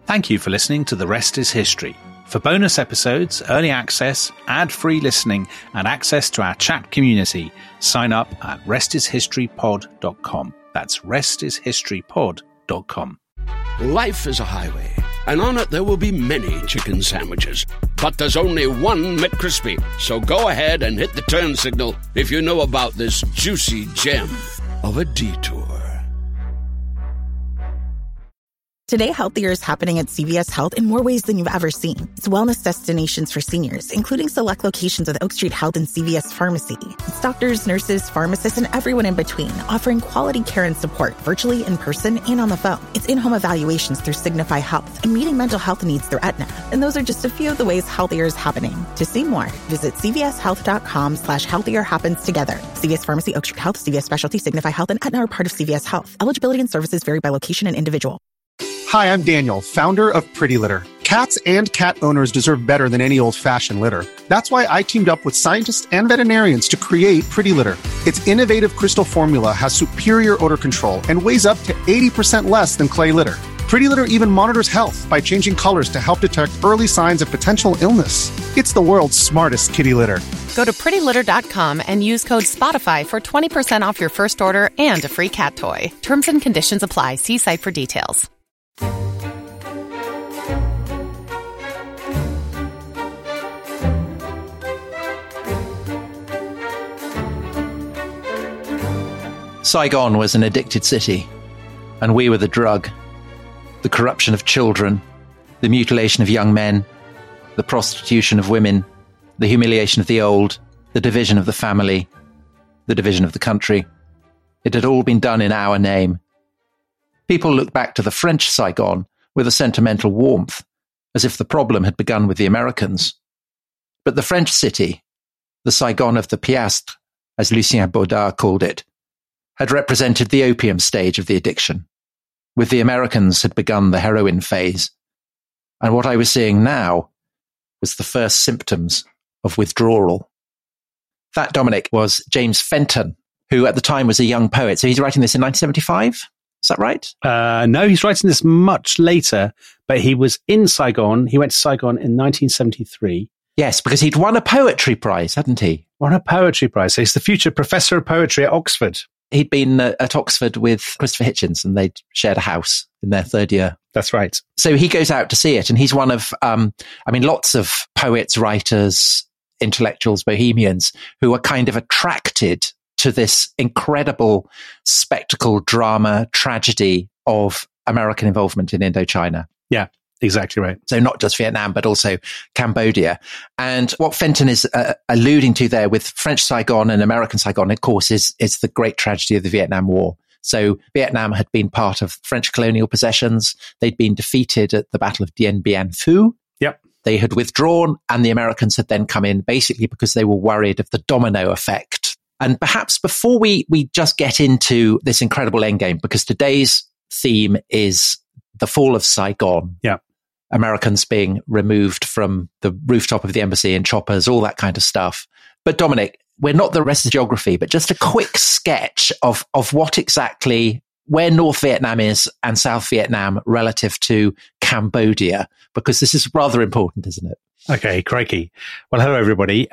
Thank you for listening to The Rest is History. For bonus episodes, early access, ad-free listening, and access to our chat community, sign up at restishistorypod.com. That's restishistorypod.com. Life is a highway, and on it there will be many chicken sandwiches. But there's only one McCrispy. So go ahead and hit the turn signal if you know about this juicy gem of a detour. Today, healthier is happening at CVS Health in more ways than you've ever seen. It's wellness destinations for seniors, including select locations with Oak Street Health and CVS Pharmacy. It's doctors, nurses, pharmacists, and everyone in between, offering quality care and support virtually, in person, and on the phone. It's in-home evaluations through Signify Health and meeting mental health needs through Aetna. And those are just a few of the ways healthier is happening. To see more, visit cvshealth.com/healthier happens together. CVS Pharmacy, Oak Street Health, CVS Specialty, Signify Health, and Aetna are part of CVS Health. Eligibility and services vary by location and individual. Hi, I'm Daniel, founder of Pretty Litter. Cats and cat owners deserve better than any old-fashioned litter. That's why I teamed up with scientists and veterinarians to create Pretty Litter. Its innovative crystal formula has superior odor control and weighs up to 80% less than clay litter. Pretty Litter even monitors health by changing colors to help detect early signs of potential illness. It's the world's smartest kitty litter. Go to prettylitter.com and use code SPOTIFY for 20% off your first order and a free cat toy. Terms and conditions apply. See site for details. Saigon was an addicted city, and we were the drug. The corruption of children, the mutilation of young men, the prostitution of women, the humiliation of the old, the division of the family, the division of the country. It had all been done in our name. People look back to the French Saigon with a sentimental warmth, as if the problem had begun with the Americans. But the French city, the Saigon of the Piastre, as Lucien Baudard called it, had represented the opium stage of the addiction. With the Americans had begun the heroin phase. And what I was seeing now was the first symptoms of withdrawal. That, Dominic, was James Fenton, who at the time was a young poet. So he's writing this in 1975? Is that right? No, he's writing this much later, but he was in Saigon. He went to Saigon in 1973. Yes, because he'd won a poetry prize, hadn't he? Won a poetry prize. So he's the future professor of poetry at Oxford. He'd been at Oxford with Christopher Hitchens, and they'd shared a house in their third year. That's right. So he goes out to see it, and he's one of, lots of poets, writers, intellectuals, bohemians who are kind of attracted to this incredible spectacle, drama, tragedy of American involvement in Indochina. Yeah, exactly right. So not just Vietnam, but also Cambodia. And what Fenton is alluding to there with French Saigon and American Saigon, of course, is the great tragedy of the Vietnam War. So Vietnam had been part of French colonial possessions. They'd been defeated at the Battle of Dien Bien Phu. Yep. They had withdrawn, and the Americans had then come in basically because they were worried of the domino effect. And perhaps before we just get into this incredible endgame, because today's theme is the fall of Saigon. Yeah. Americans being removed from the rooftop of the embassy in choppers, all that kind of stuff. But Dominic, we're not the rest of geography, but just a quick sketch of what exactly, where North Vietnam is and South Vietnam relative to Cambodia, because this is rather important, isn't it? Okay, crikey. Well, hello, everybody.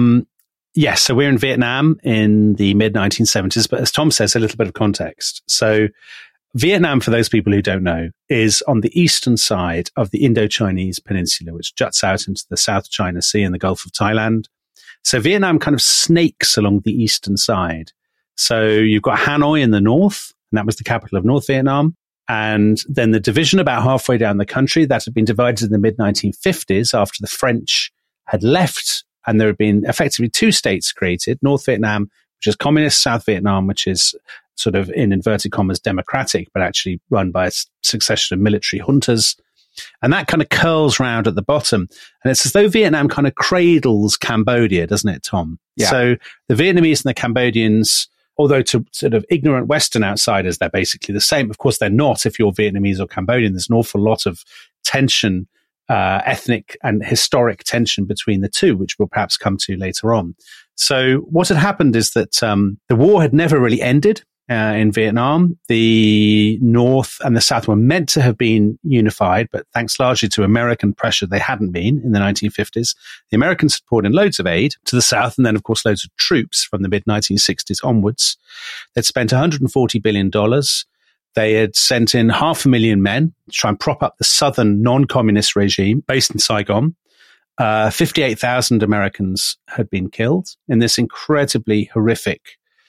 Yes, so we're in Vietnam in the mid-1970s, but as Tom says, a little bit of context. So Vietnam, for those people who don't know, is on the eastern side of the Indo-Chinese peninsula, which juts out into the South China Sea and the Gulf of Thailand. So Vietnam kind of snakes along the eastern side. So you've got Hanoi in the north, and that was the capital of North Vietnam. And then the division about halfway down the country, that had been divided in the mid-1950s after the French had left, and there had been effectively two states created, North Vietnam, which is communist, South Vietnam, which is sort of, in inverted commas, democratic, but actually run by a succession of military juntas. And that kind of curls round at the bottom. And it's as though Vietnam kind of cradles Cambodia, doesn't it, Tom? Yeah. So the Vietnamese and the Cambodians, although to sort of ignorant Western outsiders, they're basically the same. Of course, they're not if you're Vietnamese or Cambodian. There's an awful lot of tension, ethnic and historic tension between the two, which we'll perhaps come to later on. So what had happened is that the war had never really ended. in Vietnam. The North and the South were meant to have been unified, but thanks largely to American pressure, they hadn't been in the 1950s. The Americans had poured in loads of aid to the South, and then, of course, loads of troops from the mid-1960s onwards. They'd spent $140 billion. They had sent in 500,000 men to try and prop up the southern non-communist regime based in Saigon. 58,000 Americans had been killed in this incredibly horrific,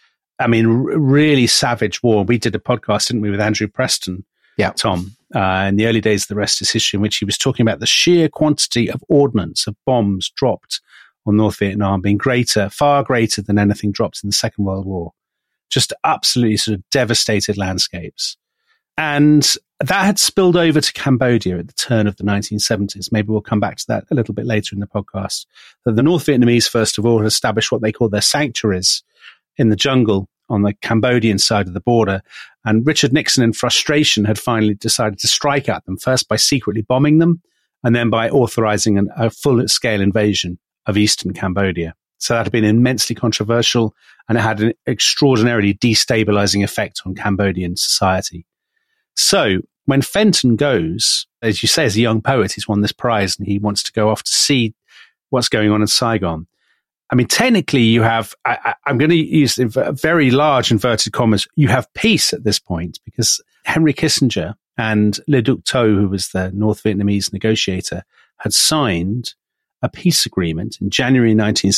really savage war. We did a podcast, didn't we, with Andrew Preston, Tom, in the early days of The Rest is History, in which he was talking about the sheer quantity of ordnance, of bombs dropped on North Vietnam being far greater than anything dropped in the Second World War. Just absolutely sort of devastated landscapes. And that had spilled over to Cambodia at the turn of the 1970s. Maybe we'll come back to that a little bit later in the podcast. That the North Vietnamese, first of all, had established what they call their sanctuaries in the jungle on the Cambodian side of the border. And Richard Nixon, in frustration, had finally decided to strike at them, first by secretly bombing them, and then by authorizing a full-scale invasion of eastern Cambodia. So that had been immensely controversial, and it had an extraordinarily destabilizing effect on Cambodian society. So when Fenton goes, as you say, as a young poet, he's won this prize, and he wants to go off to see what's going on in Saigon. Technically you have, I'm going to use very large inverted commas, you have peace at this point, because Henry Kissinger and Le Duc Tho, who was the North Vietnamese negotiator, had signed a peace agreement in January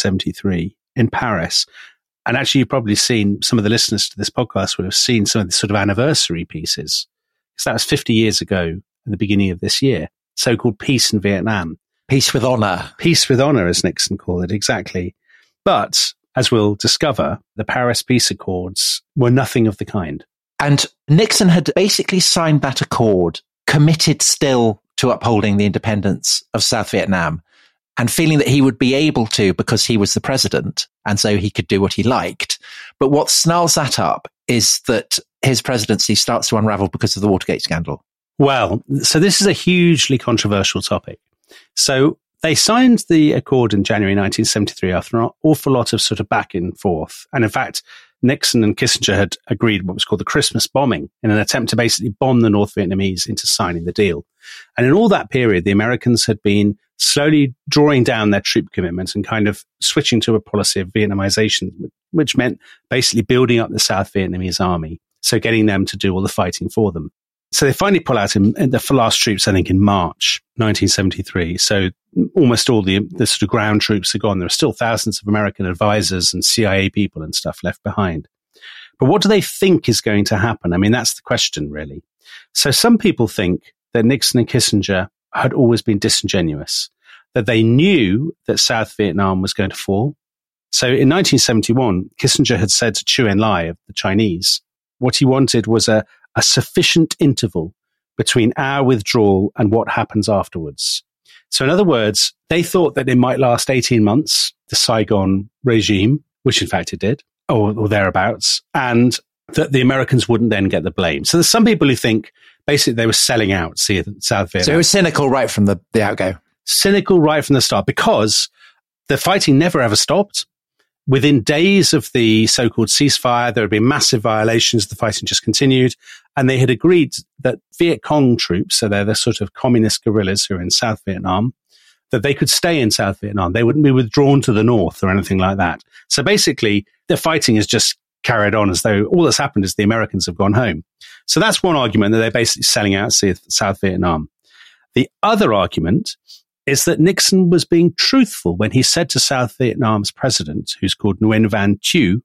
1973 in Paris. And actually, you've probably seen, some of the listeners to this podcast would have seen some of the sort of anniversary pieces. Because that was 50 years ago at the beginning of this year, so-called Peace in Vietnam. Peace with honor. Peace with honor, as Nixon called it, exactly. But, as we'll discover, the Paris Peace Accords were nothing of the kind. And Nixon had basically signed that accord, committed still to upholding the independence of South Vietnam, and feeling that he would be able to because he was the president, and so he could do what he liked. But what snarls that up is that his presidency starts to unravel because of the Watergate scandal. Well, so this is a hugely controversial topic. So they signed the accord in January 1973 after an awful lot of sort of back and forth. And in fact, Nixon and Kissinger had agreed what was called the Christmas bombing in an attempt to basically bomb the North Vietnamese into signing the deal. And in all that period, the Americans had been slowly drawing down their troop commitments and kind of switching to a policy of Vietnamization, which meant basically building up the South Vietnamese army. So getting them to do all the fighting for them. So they finally pull out in the last troops, I think, in March 1973. So almost all the sort of ground troops are gone. There are still thousands of American advisors and CIA people and stuff left behind. But what do they think is going to happen? That's the question, really. So some people think that Nixon and Kissinger had always been disingenuous, that they knew that South Vietnam was going to fall. So in 1971, Kissinger had said to Chu Enlai of the Chinese, what he wanted was a sufficient interval between our withdrawal and what happens afterwards. So in other words, they thought that it might last 18 months, the Saigon regime, which in fact it did, or thereabouts, and that the Americans wouldn't then get the blame. So there's some people who think basically they were selling out South Vietnam. So it was cynical right from the outgo. Cynical right from the start, because the fighting never ever stopped. Within days of the so-called ceasefire, there had been massive violations. The fighting just continued. And they had agreed that Viet Cong troops, so they're the sort of communist guerrillas who are in South Vietnam, that they could stay in South Vietnam. They wouldn't be withdrawn to the north or anything like that. So basically, the fighting is just carried on as though all that's happened is the Americans have gone home. So that's one argument, that they're basically selling out South Vietnam. The other argument is that Nixon was being truthful when he said to South Vietnam's president, who's called Nguyen Van Thieu,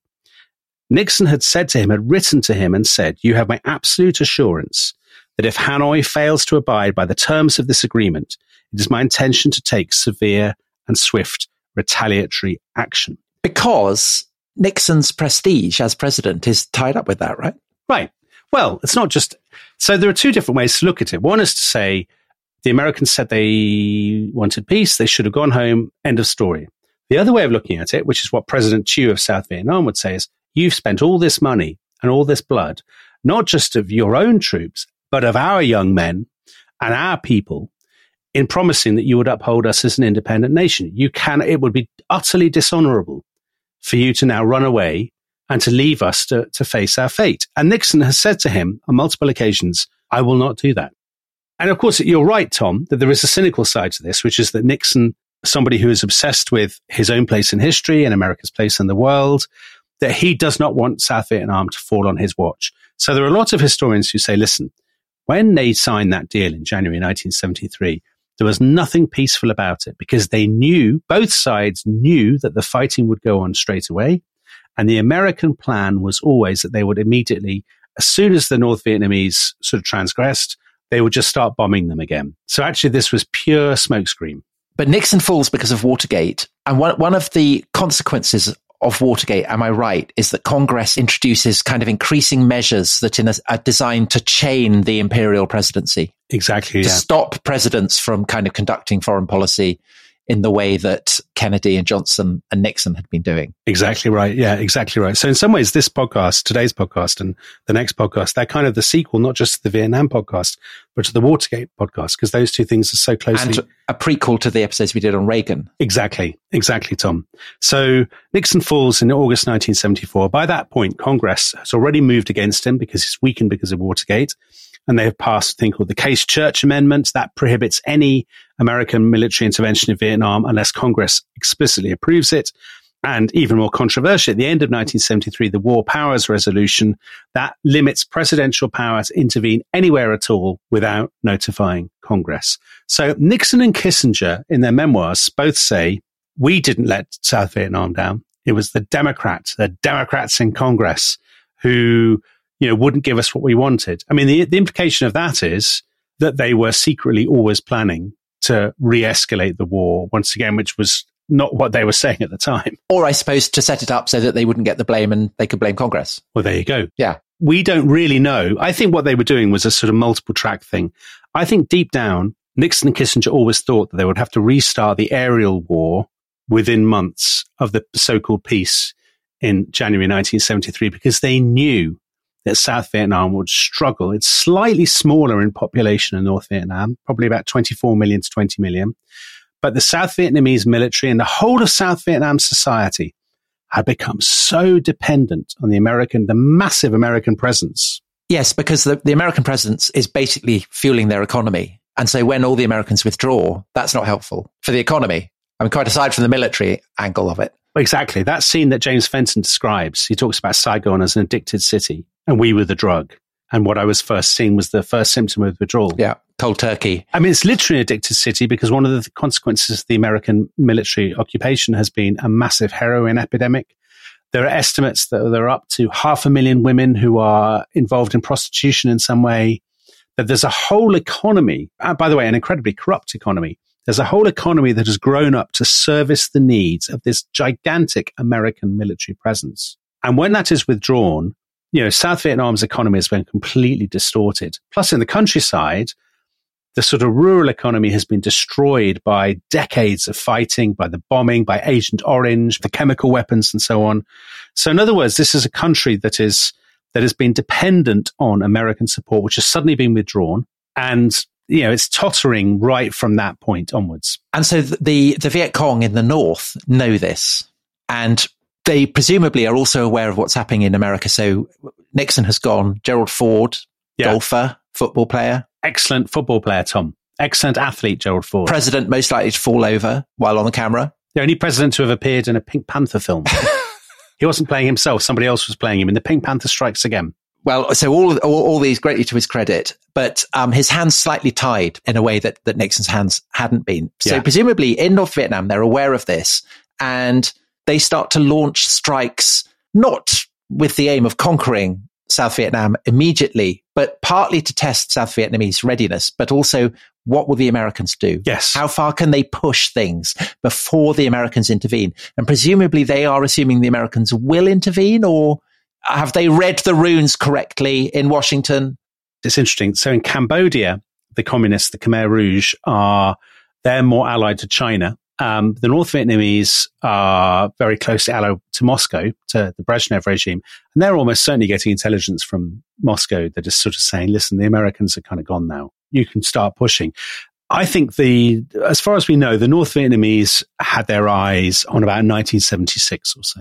Nixon had written to him and said, you have my absolute assurance that if Hanoi fails to abide by the terms of this agreement, it is my intention to take severe and swift retaliatory action. Because Nixon's prestige as president is tied up with that, right? Right. Well, it's not just... So there are two different ways to look at it. One is to say the Americans said they wanted peace, they should have gone home, end of story. The other way of looking at it, which is what President Thieu of South Vietnam would say, is you've spent all this money and all this blood, not just of your own troops, but of our young men and our people, in promising that you would uphold us as an independent nation. It would be utterly dishonorable for you to now run away and to leave us to face our fate. And Nixon has said to him on multiple occasions, I will not do that. And of course, you're right, Tom, that there is a cynical side to this, which is that Nixon, somebody who is obsessed with his own place in history and America's place in the world, that he does not want South Vietnam to fall on his watch. So there are lots of historians who say, listen, when they signed that deal in January 1973, there was nothing peaceful about it because they knew, both sides knew that the fighting would go on straight away. And the American plan was always that they would immediately, as soon as the North Vietnamese sort of transgressed, they would just start bombing them again. So actually, this was pure smokescreen. But Nixon falls because of Watergate. And one of the consequences of Watergate, am I right, is that Congress introduces kind of increasing measures that are designed to chain the imperial presidency. Exactly, to stop presidents from kind of conducting foreign policy in the way that Kennedy and Johnson and Nixon had been doing. Exactly right. Yeah, exactly right. So in some ways, this podcast, today's podcast and the next podcast, they're kind of the sequel, not just to the Vietnam podcast, but to the Watergate podcast, because those two things are so closely... And a prequel to the episodes we did on Reagan. Exactly, Tom. So Nixon falls in August 1974. By that point, Congress has already moved against him because he's weakened because of Watergate. And they have passed a thing called the Case Church Amendment that prohibits any American military intervention in Vietnam unless Congress explicitly approves it. And even more controversial, at the end of 1973, the War Powers Resolution that limits presidential power to intervene anywhere at all without notifying Congress. So Nixon and Kissinger, in their memoirs, both say, we didn't let South Vietnam down. It was the Democrats in Congress who wouldn't give us what we wanted. I mean, the implication of that is that they were secretly always planning to re-escalate the war once again, which was not what they were saying at the time. Or I suppose to set it up so that they wouldn't get the blame and they could blame Congress. Well, there you go. Yeah. We don't really know. I think what they were doing was a sort of multiple track thing. I think deep down, Nixon and Kissinger always thought that they would have to restart the aerial war within months of the so-called peace in January 1973 because they knew that South Vietnam would struggle. It's slightly smaller in population than North Vietnam, probably about 24 million to 20 million. But the South Vietnamese military and the whole of South Vietnam society had become so dependent on the massive American presence. Yes, because the American presence is basically fueling their economy. And so when all the Americans withdraw, that's not helpful for the economy. I mean, quite aside from the military angle of it. Exactly. That scene that James Fenton describes, he talks about Saigon as an addicted city and we were the drug. And what I was first seeing was the first symptom of withdrawal. Yeah, cold turkey. I mean, it's literally an addicted city because one of the consequences of the American military occupation has been a massive heroin epidemic. There are estimates that there are up to 500,000 women who are involved in prostitution in some way, that there's a whole economy, by the way, an incredibly corrupt economy. There's a whole economy that has grown up to service the needs of this gigantic American military presence. And when that is withdrawn, South Vietnam's economy has been completely distorted. Plus, in the countryside, the sort of rural economy has been destroyed by decades of fighting, by the bombing, by Agent Orange, the chemical weapons, and so on. So, in other words, this is a country that has been dependent on American support, which has suddenly been withdrawn, and it's tottering right from that point onwards. And so, the Viet Cong in the north know this, and they presumably are also aware of what's happening in America. So Nixon has gone. Gerald Ford, golfer, football player. Excellent football player, Tom. Excellent athlete, Gerald Ford. President most likely to fall over while on the camera. The only president to have appeared in a Pink Panther film. He wasn't playing himself. Somebody else was playing him in The Pink Panther Strikes Again. Well, so all these greatly to his credit, but his hands slightly tied in a way that Nixon's hands hadn't been. So presumably in North Vietnam, they're aware of this and they start to launch strikes, not with the aim of conquering South Vietnam immediately, but partly to test South Vietnamese readiness, but also what will the Americans do? Yes. How far can they push things before the Americans intervene? And presumably they are assuming the Americans will intervene, or have they read the runes correctly in Washington? It's interesting. So in Cambodia, the communists, the Khmer Rouge, they're more allied to China. The North Vietnamese are very closely allied to Moscow, to the Brezhnev regime, and they're almost certainly getting intelligence from Moscow that is sort of saying, listen, the Americans are kind of gone now. You can start pushing. I think as far as we know, the North Vietnamese had their eyes on about 1976 or so.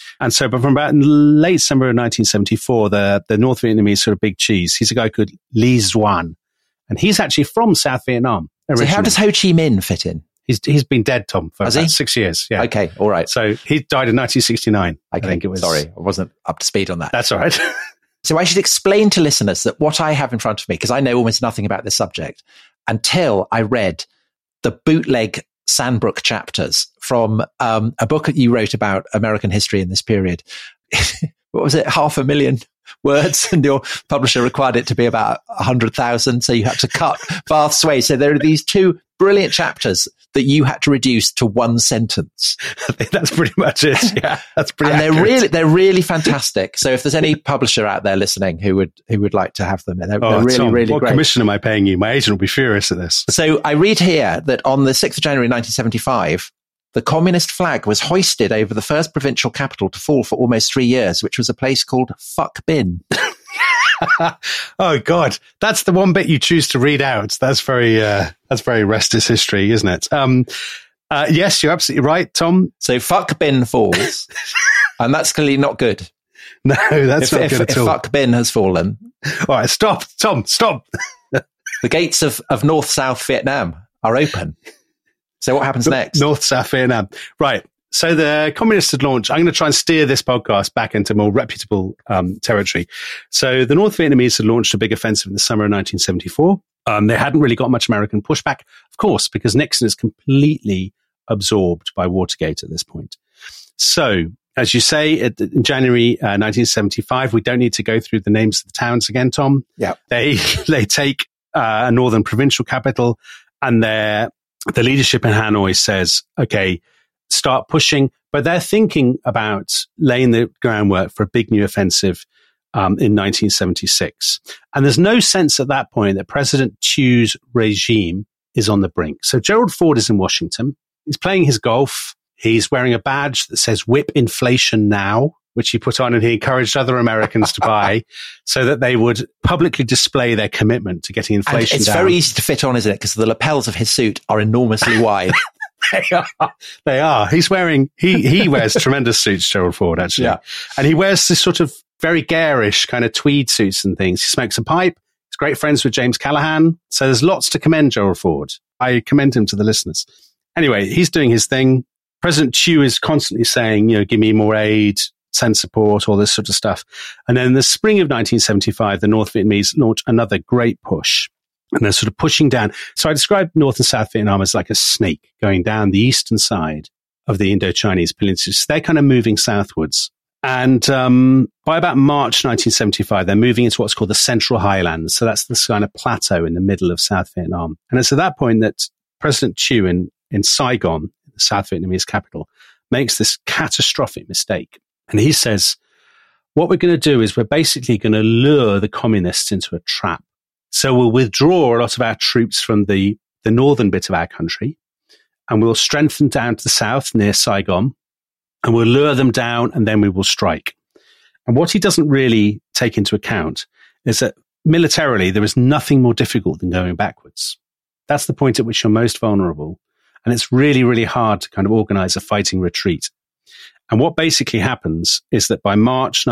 And so, but from about late summer of 1974, the North Vietnamese sort of big cheese, he's a guy called Le Duan, and he's actually from South Vietnam originally. So how does Ho Chi Minh fit in? He's been dead, Tom, for about 6 years. Yeah. Okay, all right. So he died in 1969. Okay. I think it was. Sorry, I wasn't up to speed on that. That's all right. So I should explain to listeners that what I have in front of me, because I know almost nothing about this subject, until I read the bootleg Sandbrook chapters from a book that you wrote about American history in this period. What was it? 500,000 words, and your publisher required it to be about 100,000. So you had to cut vast swathes. So there are these two brilliant chapters that you had to reduce to one sentence. I think that's pretty much it. Yeah, that's pretty. And accurate. they're really fantastic. So if there's any publisher out there listening who would like to have them, they're really, Tom, really what great. What commission am I paying you? My agent will be furious at this. So I read here that on the 6th of January 1975, the communist flag was hoisted over the first provincial capital to fall for almost 3 years, which was a place called Phuc Binh. Oh God, that's the one bit you choose to read out. That's very Restis history, isn't it? Yes, you're absolutely right, Tom. So Phuc Binh falls, and that's clearly not good. No, that's not good at all. If Phuc Binh has fallen. All right, stop, Tom, stop. The gates of North-South Vietnam are open. So what happens next? North-South Vietnam. Right. So the communists had launched, I'm going to try and steer this podcast back into more reputable territory. So the North Vietnamese had launched a big offensive in the summer of 1974. They hadn't really got much American pushback, of course, because Nixon is completely absorbed by Watergate at this point. So, as you say, in January 1975, we don't need to go through the names of the towns again, Tom. Yeah. They take a northern provincial capital, and the leadership in Hanoi says, okay, start pushing, but they're thinking about laying the groundwork for a big new offensive in 1976. And there's no sense at that point that President Thieu's regime is on the brink. So Gerald Ford is in Washington. He's playing his golf. He's wearing a badge that says "Whip Inflation Now," which he put on and he encouraged other Americans to buy so that they would publicly display their commitment to getting inflation down. It's very easy to fit on, isn't it? Because the lapels of his suit are enormously wide. They are. He wears tremendous suits, Gerald Ford, actually. Yeah. And he wears this sort of very garish kind of tweed suits and things. He smokes a pipe. He's great friends with James Callahan. So there's lots to commend Gerald Ford. I commend him to the listeners. Anyway, he's doing his thing. President Thieu is constantly saying, give me more aid, send support, all this sort of stuff. And then in the spring of 1975, the North Vietnamese launch another great push. And they're sort of pushing down. So I described North and South Vietnam as like a snake going down the eastern side of the Indo-Chinese peninsula. So they're kind of moving southwards. And by about March 1975, they're moving into what's called the Central Highlands. So that's this kind of plateau in the middle of South Vietnam. And it's at that point that President Thieu in Saigon, the South Vietnamese capital, makes this catastrophic mistake. And he says, what we're going to do is we're basically going to lure the communists into a trap. So we'll withdraw a lot of our troops from the northern bit of our country, and we'll strengthen down to the south near Saigon, and we'll lure them down, and then we will strike. And what he doesn't really take into account is that militarily, there is nothing more difficult than going backwards. That's the point at which you're most vulnerable. And it's really, really hard to kind of organize a fighting retreat. And what basically happens is that by late March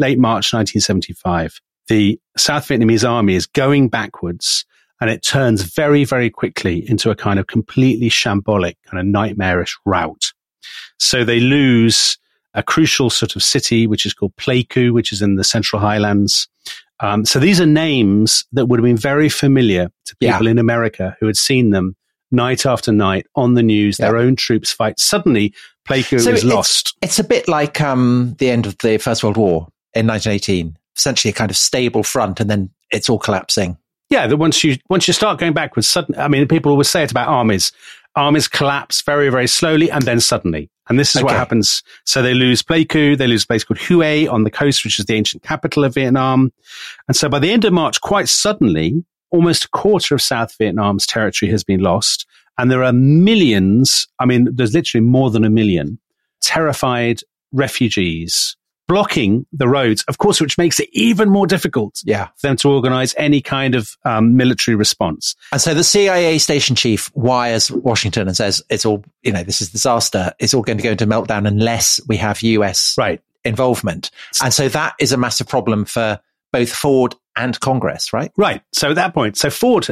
1975, the South Vietnamese army is going backwards, and it turns very, very quickly into a kind of completely shambolic, kind of nightmarish rout. So they lose a crucial sort of city, which is called Pleiku, which is in the Central Highlands. So these are names that would have been very familiar to people in America who had seen them night after night on the news, their own troops fight. Suddenly, Pleiku is lost. It's a bit like the end of the First World War in 1918. Essentially a kind of stable front, and then it's all collapsing. Yeah, that once you start going backwards, suddenly, I mean, people always say it about armies. Armies collapse very, very slowly, and then suddenly. And this is what happens. So they lose Pleiku, they lose a place called Hue on the coast, which is the ancient capital of Vietnam. And so by the end of March, quite suddenly, almost a quarter of South Vietnam's territory has been lost. And there are millions, I mean, there's literally more than 1 million terrified refugees blocking the roads, of course, which makes it even more difficult for them to organize any kind of military response. And so the CIA station chief wires Washington and says, it's all, this is disaster. It's all going to go into meltdown unless we have US involvement. And so that is a massive problem for both Ford and Congress, right? Right. So at that point, Ford's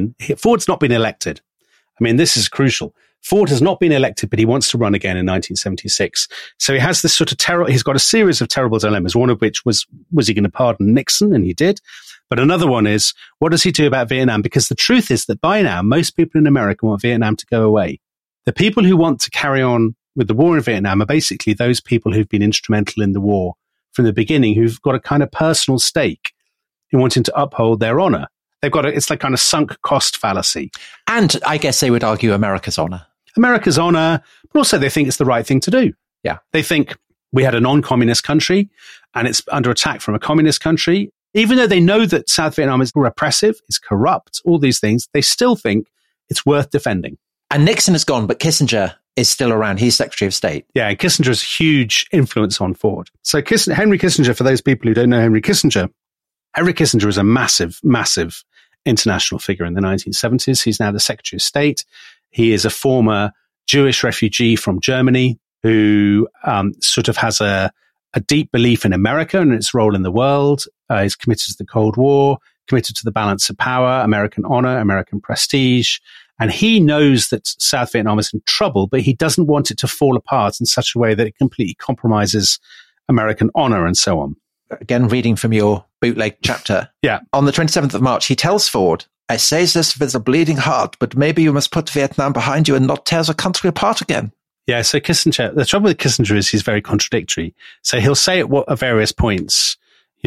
not been elected. I mean, this is crucial. Ford has not been elected, but he wants to run again in 1976. So he has this sort of he's got a series of terrible dilemmas, one of which was he going to pardon Nixon? And he did. But another one is, what does he do about Vietnam? Because the truth is that by now, most people in America want Vietnam to go away. The people who want to carry on with the war in Vietnam are basically those people who've been instrumental in the war from the beginning, who've got a kind of personal stake in wanting to uphold their honor. It's like kind of sunk cost fallacy. And I guess they would argue America's honor. America's honor, but also they think it's the right thing to do. Yeah. They think we had a non-communist country and it's under attack from a communist country. Even though they know that South Vietnam is repressive, is corrupt, all these things, they still think it's worth defending. And Nixon is gone, but Kissinger is still around. He's Secretary of State. Yeah, Kissinger has huge influence on Ford. So Henry Kissinger, for those people who don't know Henry Kissinger is a massive, massive international figure in the 1970s. He's now the Secretary of State. He is a former Jewish refugee from Germany who sort of has a deep belief in America and its role in the world. He's committed to the Cold War, committed to the balance of power, American honor, American prestige. And he knows that South Vietnam is in trouble, but he doesn't want it to fall apart in such a way that it completely compromises American honor and so on. Again, reading from your bootleg chapter. Yeah. On the 27th of March, he tells Ford, I say this with a bleeding heart, but maybe you must put Vietnam behind you and not tear the country apart again. Yeah, so Kissinger, the trouble with Kissinger is he's very contradictory. So he'll say at various points,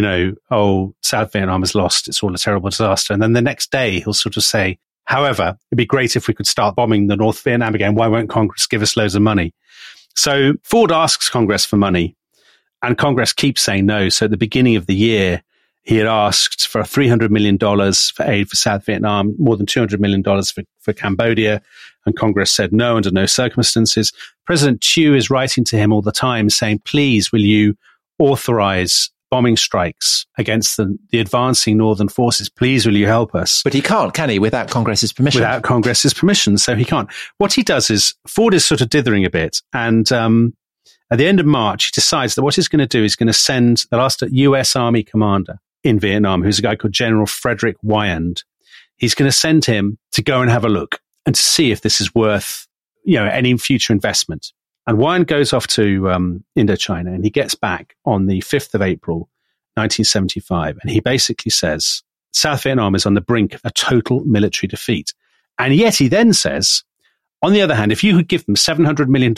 South Vietnam is lost, it's all a terrible disaster. And then the next day he'll sort of say, however, it'd be great if we could start bombing the North Vietnam again. Why won't Congress give us loads of money? So Ford asks Congress for money and Congress keeps saying no. So at the beginning of the year, he had asked for $300 million for aid for South Vietnam, more than $200 million for Cambodia. And Congress said no under no circumstances. President Thieu is writing to him all the time saying, please, will you authorize bombing strikes against the advancing northern forces? Please, will you help us? But he can't, can he, without Congress's permission? Without Congress's permission, so he can't. What he does is, Ford is sort of dithering a bit, and at the end of March, he decides that what he's going to do is going to send the last U.S. Army commander in Vietnam, who's a guy called General Frederick Wyand. He's going to send him to go and have a look and to see if this is worth, any future investment. And Wyand goes off to Indochina and he gets back on the 5th of April, 1975. And he basically says, South Vietnam is on the brink of a total military defeat. And yet he then says, on the other hand, if you could give them $700 million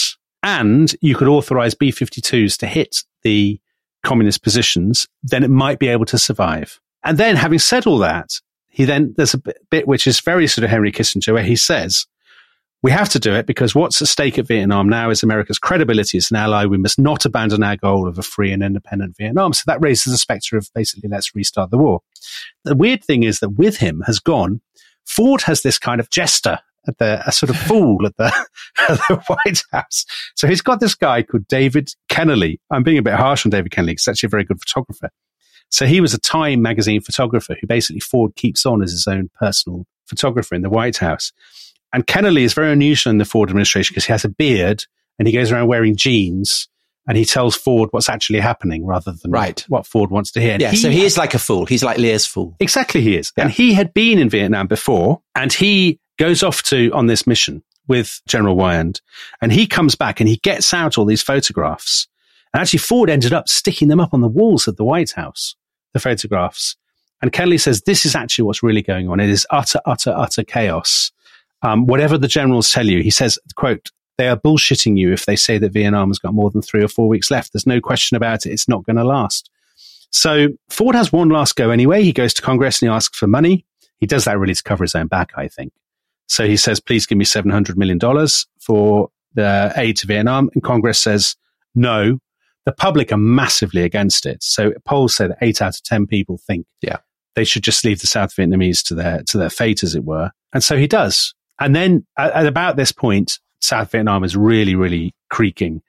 and you could authorize B-52s to hit the communist positions, then it might be able to survive. And then having said all that, there's a bit which is very sort of Henry Kissinger, where he says, we have to do it because what's at stake at Vietnam now is America's credibility as an ally. We must not abandon our goal of a free and independent Vietnam. So that raises the specter of basically, let's restart the war. The weird thing is that with him has gone, Ford has this kind of jester, a sort of fool at the White House. So he's got this guy called David Kennelly. I'm being a bit harsh on David Kennelly because he's actually a very good photographer. So he was a Time magazine photographer who basically Ford keeps on as his own personal photographer in the White House. And Kennelly is very unusual in the Ford administration because he has a beard and he goes around wearing jeans and he tells Ford what's actually happening rather than what Ford wants to hear. And so he is like a fool. He's like Lear's fool. Exactly, he is. Yeah. And he had been in Vietnam before and he goes off on this mission with General Wyand and he comes back and he gets out all these photographs. And actually Ford ended up sticking them up on the walls of the White House, the photographs. And Kennelly says, this is actually what's really going on. It is utter, utter, utter chaos. Whatever the generals tell you, he says, quote, they are bullshitting you if they say that Vietnam has got more than 3 or 4 weeks left. There's no question about it. It's not going to last. So Ford has one last go anyway. He goes to Congress and he asks for money. He does that really to cover his own back, I think. So he says, please give me $700 million for the aid to Vietnam. And Congress says, no. The public are massively against it. So polls say that 8 out of 10 people think they should just leave the South Vietnamese to their fate, as it were. And so he does. And then at about this point, South Vietnam is really, really creaking.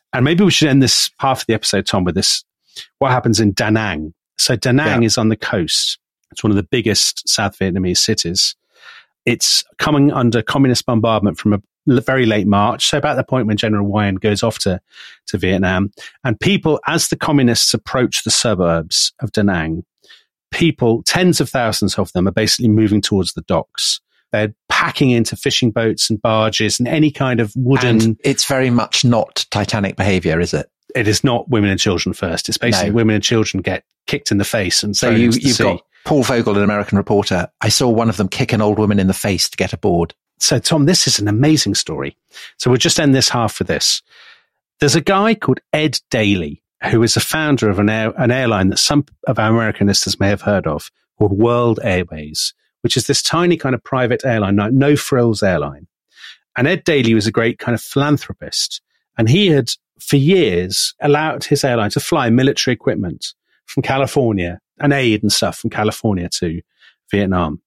And maybe we should end this half of the episode, Tom, with this, what happens in Da Nang. So Da Nang is on the coast. It's one of the biggest South Vietnamese cities. It's coming under communist bombardment from a very late March, so about the point when General Nguyen goes off to Vietnam. And people, as the communists approach the suburbs of Da Nang, people, tens of thousands of them, are basically moving towards the docks. They're packing into fishing boats and barges and any kind of wooden... And it's very much not Titanic behaviour, is it? It is not women and children first. It's basically women and children get kicked in the face and so thrown into the you've sea. got Paul Vogel, an American reporter. I saw one of them kick an old woman in the face to get aboard. So, Tom, this is an amazing story. So we'll just end this half with this. There's a guy called Ed Daly, who is the founder of an airline that some of our American listeners may have heard of, called World Airways, which is this tiny kind of private airline, no frills airline. And Ed Daly was a great kind of philanthropist. And he had, for years, allowed his airline to fly military equipment from California and aid and stuff from California to Vietnam.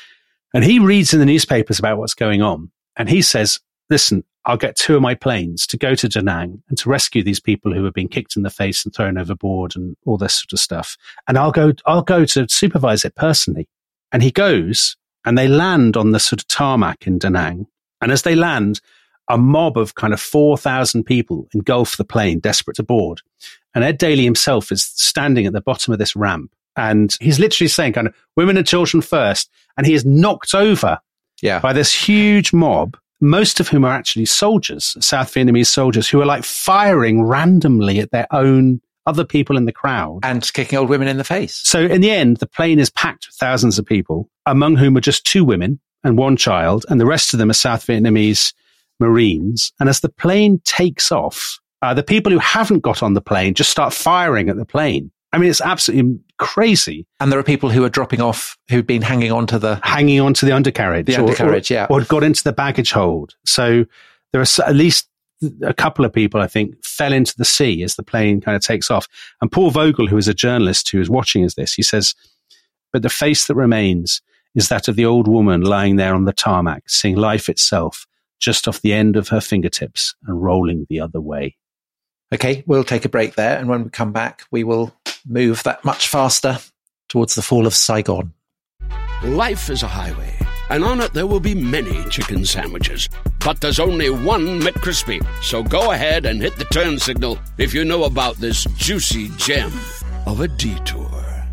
And he reads in the newspapers about what's going on. And he says, listen, I'll get 2 of my planes to go to Da Nang and to rescue these people who have been kicked in the face and thrown overboard and all this sort of stuff. And I'll go to supervise it personally. And he goes and they land on the sort of tarmac in Da Nang. And as they land, a mob of kind of 4,000 people engulf the plane, desperate to board. And Ed Daly himself is standing at the bottom of this ramp. And he's literally saying kind of women and children first. And he is knocked over by this huge mob, most of whom are actually soldiers, South Vietnamese soldiers, who are like firing randomly at their own other people in the crowd. And kicking old women in the face. So in the end, the plane is packed with thousands of people, among whom are just 2 women and 1 child. And the rest of them are South Vietnamese Marines. And as the plane takes off, the people who haven't got on the plane just start firing at the plane. I mean, it's absolutely crazy. And there are people who are dropping off who've been hanging on to the undercarriage. Or got into the baggage hold. So there are at least a couple of people, I think, fell into the sea as the plane kind of takes off. And Paul Vogel, who is a journalist who is watching this, he says, but the face that remains is that of the old woman lying there on the tarmac, seeing life itself just off the end of her fingertips and rolling the other way. Okay, we'll take a break there. And when we come back, we will move that much faster towards the fall of Saigon. Life is a highway, and on it there will be many chicken sandwiches. But there's only one McCrispy. So go ahead and hit the turn signal if you know about this juicy gem of a detour.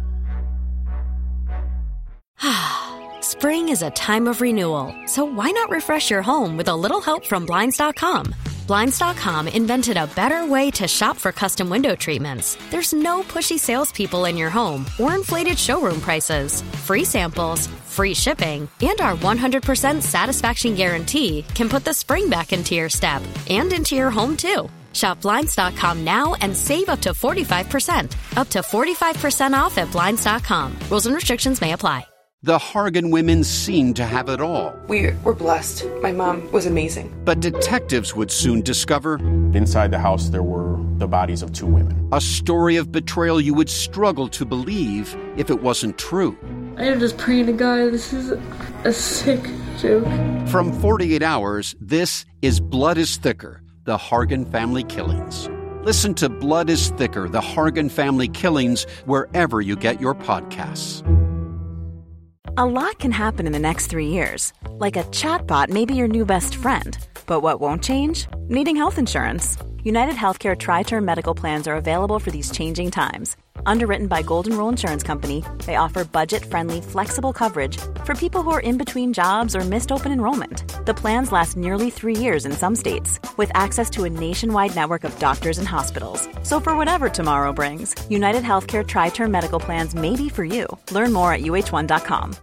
Spring is a time of renewal, so why not refresh your home with a little help from Blinds.com? Blinds.com invented a better way to shop for custom window treatments. There's no pushy salespeople in your home or inflated showroom prices. Free samples, free shipping, and our 100% satisfaction guarantee can put the spring back into your step and into your home, too. Shop Blinds.com now and save up to 45%. Up to 45% off at Blinds.com. Rules and restrictions may apply. The Hargan women seemed to have it all. We were blessed. My mom was amazing. But detectives would soon discover... inside the house, there were the bodies of 2 women. A story of betrayal you would struggle to believe if it wasn't true. I am just praying to God, this is a sick joke. From 48 Hours, this is Blood is Thicker, the Hargan Family Killings. Listen to Blood is Thicker, the Hargan Family Killings, wherever you get your podcasts. A lot can happen in the next 3 years. Like a chatbot may be your new best friend. But what won't change? Needing health insurance. United Healthcare Tri-Term Medical Plans are available for these changing times. Underwritten by Golden Rule Insurance Company, they offer budget-friendly, flexible coverage for people who are in between jobs or missed open enrollment. The plans last nearly 3 years in some states, with access to a nationwide network of doctors and hospitals. So for whatever tomorrow brings, United Healthcare Tri-Term Medical Plans may be for you. Learn more at uh1.com.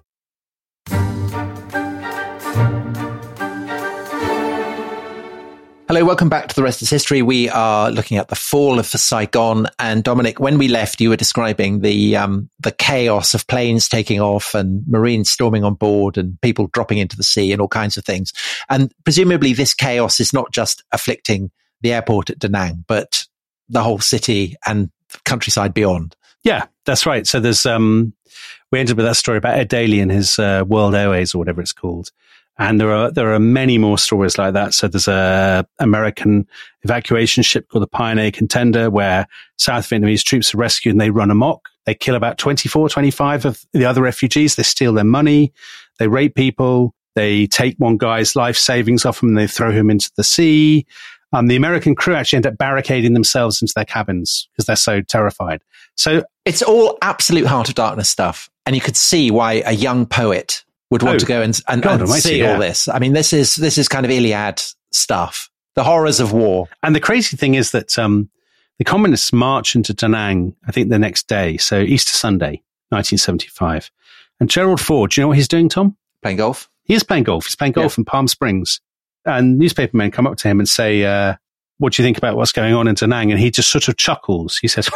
Hello, welcome back to The Rest is History. We are looking at the fall of Saigon. And Dominic, when we left, you were describing the chaos of planes taking off and Marines storming on board and people dropping into the sea and all kinds of things. And presumably this chaos is not just afflicting the airport at Da Nang, but the whole city and the countryside beyond. Yeah, that's right. So there's we ended with that story about Ed Daly and his World Airways or whatever it's called. And there are many more stories like that. So there's a American evacuation ship called the Pioneer Contender, where South Vietnamese troops are rescued and they run amok. They kill about 24, 25 of the other refugees. They steal their money. They rape people. They take one guy's life savings off him and they throw him into the sea. The American crew actually end up barricading themselves into their cabins because they're so terrified. So it's all absolute Heart of Darkness stuff. And you could see why a young poet would want to go and see all this. I mean, this is kind of Iliad stuff, the horrors of war. And the crazy thing is that the communists march into Da Nang, I think the next day, so Easter Sunday, 1975. And Gerald Ford, do you know what he's doing, Tom? Playing golf. He is playing golf. He's playing golf in Palm Springs. And newspaper men come up to him and say, what do you think about what's going on in Da Nang? And he just sort of chuckles. He says,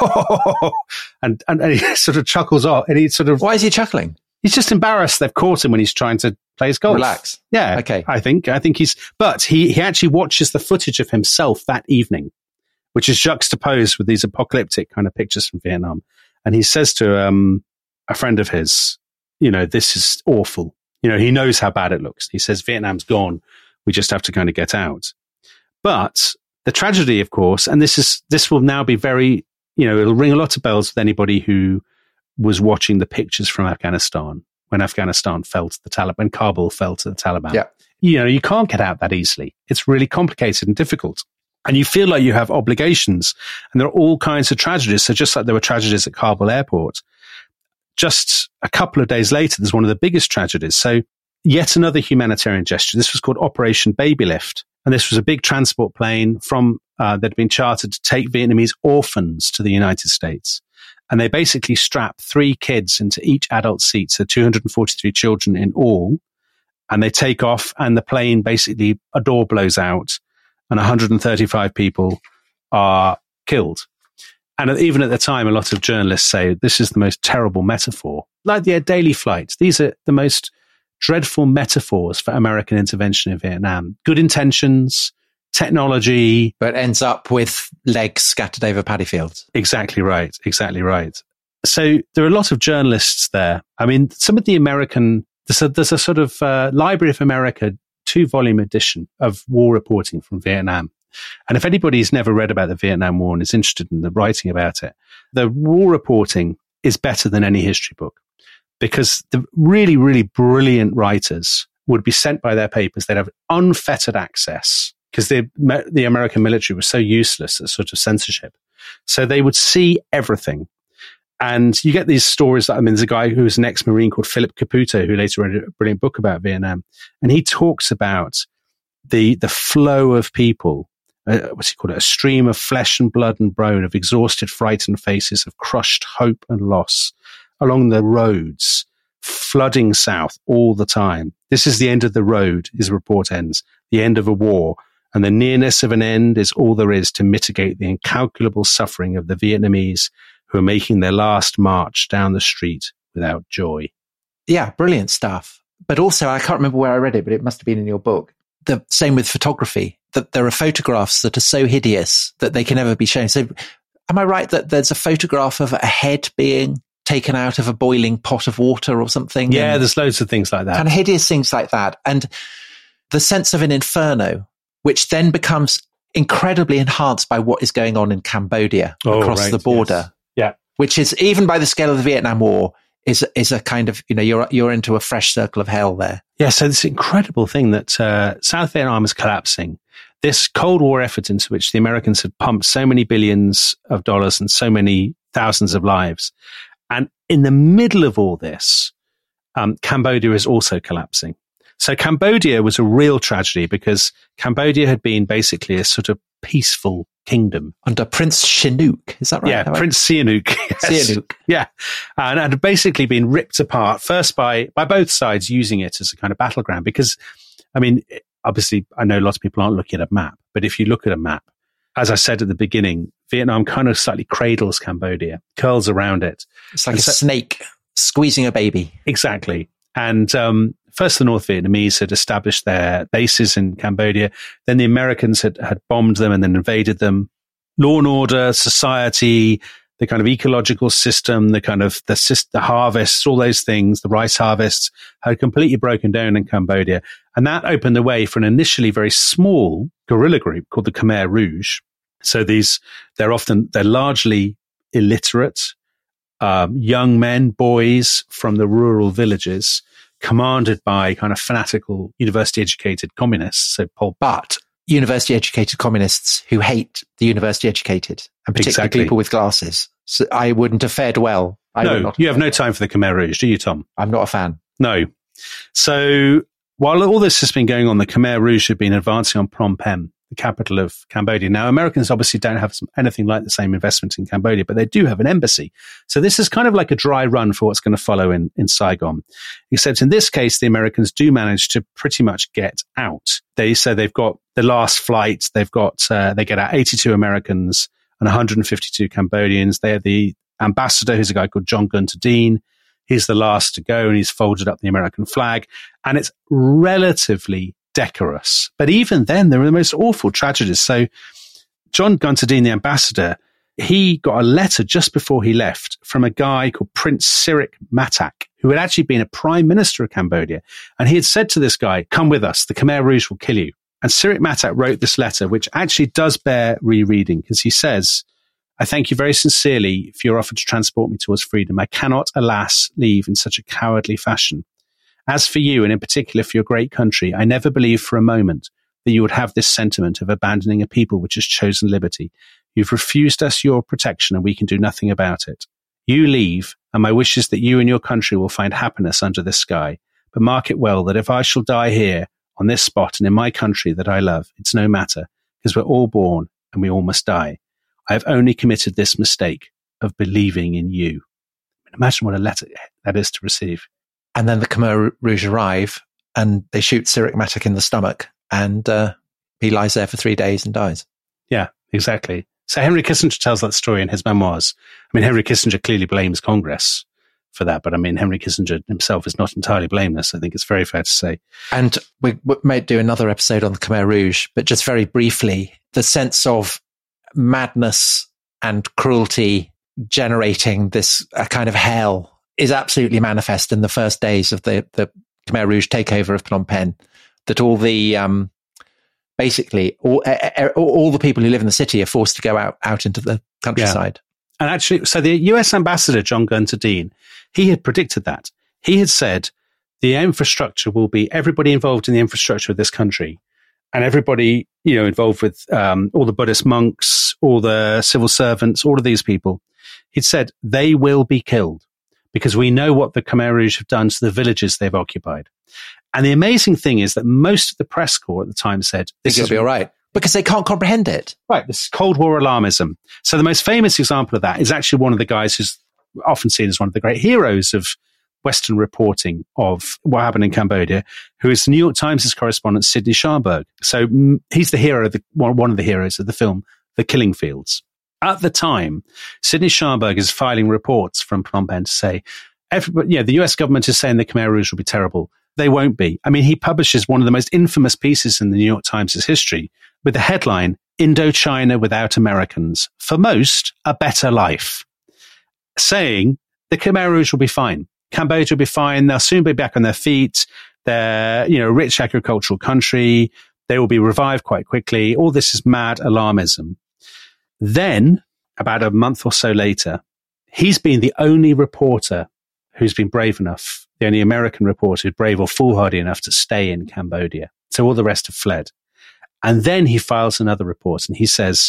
and he sort of chuckles off. And he sort of... Why is he chuckling? He's just embarrassed they've caught him when he's trying to play his golf. Relax. Yeah. Okay. I think he's, but he actually watches the footage of himself that evening, which is juxtaposed with these apocalyptic kind of pictures from Vietnam. And he says to a friend of his, this is awful. He knows how bad it looks. He says, Vietnam's gone. We just have to kind of get out. But the tragedy, of course, and this will now be very, it'll ring a lot of bells with anybody who was watching the pictures from Afghanistan when Afghanistan fell to the Taliban, when Kabul fell to the Taliban. Yeah. You can't get out that easily. It's really complicated and difficult. And you feel like you have obligations. And there are all kinds of tragedies. So just like there were tragedies at Kabul airport, just a couple of days later, there's one of the biggest tragedies. So yet another humanitarian gesture. This was called Operation Baby Lift. And this was a big transport plane that had been chartered to take Vietnamese orphans to the United States. And they basically strap 3 kids into each adult seat, so 243 children in all. And they take off, and the plane basically, a door blows out, and 135 people are killed. And even at the time, a lot of journalists say this is the most terrible metaphor. Like the daily flights, these are the most dreadful metaphors for American intervention in Vietnam. Good intentions, technology. But ends up with legs scattered over paddy fields. Exactly right. Exactly right. So there are a lot of journalists there. I mean, some of the American, there's a sort of Library of America 2-volume edition of war reporting from Vietnam. And if anybody's never read about the Vietnam War and is interested in the writing about it, the war reporting is better than any history book because the really, really brilliant writers would be sent by their papers. They'd have unfettered access because the American military was so useless at sort of censorship. So they would see everything. And you get these stories. There's a guy who was an ex-Marine called Philip Caputo, who later wrote a brilliant book about Vietnam. And he talks about the flow of people, what's he called it? A stream of flesh and blood and bone, of exhausted, frightened faces, of crushed hope and loss along the roads, flooding south all the time. This is the end of the road, his report ends, the end of a war. And the nearness of an end is all there is to mitigate the incalculable suffering of the Vietnamese who are making their last march down the street without joy. Yeah, brilliant stuff. But also, I can't remember where I read it, but it must have been in your book. The same with photography, that there are photographs that are so hideous that they can never be shown. So am I right that there's a photograph of a head being taken out of a boiling pot of water or something? Yeah, there's loads of things like that. Kind of hideous things like that. And the sense of an inferno, which then becomes incredibly enhanced by what is going on in Cambodia across the border. Yes. Yeah. Which is, even by the scale of the Vietnam War, is a kind of, you're into a fresh circle of hell there. Yeah, so this incredible thing that South Vietnam is collapsing. This Cold War effort into which the Americans had pumped so many billions of dollars and so many thousands of lives. And in the middle of all this, Cambodia is also collapsing. So Cambodia was a real tragedy because Cambodia had been basically a sort of peaceful kingdom. Under Prince Sihanouk, is that right? Yeah, Prince Sihanouk. Yes. Sihanouk. Yeah. And had basically been ripped apart, first by both sides using it as a kind of battleground. Because, obviously, I know lots of people aren't looking at a map, but if you look at a map, as I said at the beginning, Vietnam kind of slightly cradles Cambodia, curls around it. It's like a snake squeezing a baby. Exactly. And first the North Vietnamese had established their bases in Cambodia. Then the Americans had bombed them and then invaded them. Law and order, society, the kind of ecological system, the kind of the harvests, all those things, the rice harvests had completely broken down in Cambodia. And that opened the way for an initially very small guerrilla group called the Khmer Rouge. So they're largely illiterate, young men, boys from the rural villages, commanded by kind of fanatical university-educated communists. So but university-educated communists who hate the university-educated, and particularly people with glasses. So I wouldn't have fared well. You have no time for the Khmer Rouge, do you, Tom? I'm not a fan. No. So while all this has been going on, the Khmer Rouge have been advancing on Phnom Penh, the capital of Cambodia. Now, Americans obviously don't have anything like the same investment in Cambodia, but they do have an embassy. So this is kind of like a dry run for what's going to follow in Saigon. Except in this case, the Americans do manage to pretty much get out. They say they've got the last flight. They get out 82 Americans and 152 Cambodians. They have the ambassador, who's a guy called John Gunter Dean. He's the last to go, and he's folded up the American flag. And it's relatively decorous. But even then, there are the most awful tragedies. So John Gunter Dean, the ambassador, he got a letter just before he left from a guy called Prince Sirik Matak, who had actually been a prime minister of Cambodia. And he had said to this guy, "Come with us, the Khmer Rouge will kill you." And Sirik Matak wrote this letter, which actually does bear rereading, because he says, "I thank you very sincerely for your offer to transport me towards freedom. I cannot, alas, leave in such a cowardly fashion. As for you, and in particular for your great country, I never believed for a moment that you would have this sentiment of abandoning a people which has chosen liberty. You've refused us your protection, and we can do nothing about it. You leave, and my wish is that you and your country will find happiness under this sky. But mark it well that if I shall die here, on this spot, and in my country that I love, it's no matter, because we're all born, and we all must die. I have only committed this mistake of believing in you." Imagine what a letter that is to receive. And then the Khmer Rouge arrive, and they shoot Sirik Matak in the stomach, and he lies there for 3 days and dies. Yeah, exactly. So Henry Kissinger tells that story in his memoirs. I mean, Henry Kissinger clearly blames Congress for that, but I mean, Henry Kissinger himself is not entirely blameless. I think it's very fair to say. And we might do another episode on the Khmer Rouge, but just very briefly, the sense of madness and cruelty generating this kind of hell is absolutely manifest in the first days of the Khmer Rouge takeover of Phnom Penh. That all the basically all the people who live in the city are forced to go out into the countryside. Yeah. And actually, so the US ambassador, John Gunter Dean, he had predicted that. He had said the infrastructure will be everybody involved in the infrastructure of this country, and everybody, involved with all the Buddhist monks, all the civil servants, all of these people. He'd said they will be killed, because we know what the Khmer Rouge have done to the villages they've occupied. And the amazing thing is that most of the press corps at the time said, this will be all right, because they can't comprehend it. Right. This is Cold War alarmism. So the most famous example of that is actually one of the guys who's often seen as one of the great heroes of Western reporting of what happened in Cambodia, who is the New York Times' correspondent, Sidney Scharberg. So he's the hero, one of the heroes of the film, The Killing Fields. At the time, Sidney Scharberg is filing reports from Phnom Penh to say, the US government is saying the Khmer Rouge will be terrible. They won't be. I mean, he publishes one of the most infamous pieces in the New York Times' history with the headline, "Indochina Without Americans. For most, a better life," saying the Khmer Rouge will be fine. Cambodia will be fine. They'll soon be back on their feet. They're, a rich agricultural country. They will be revived quite quickly. All this is mad alarmism. Then, about a month or so later, he's been the only reporter who's been brave enough, the only American reporter who's brave or foolhardy enough to stay in Cambodia. So all the rest have fled. And then he files another report, and he says,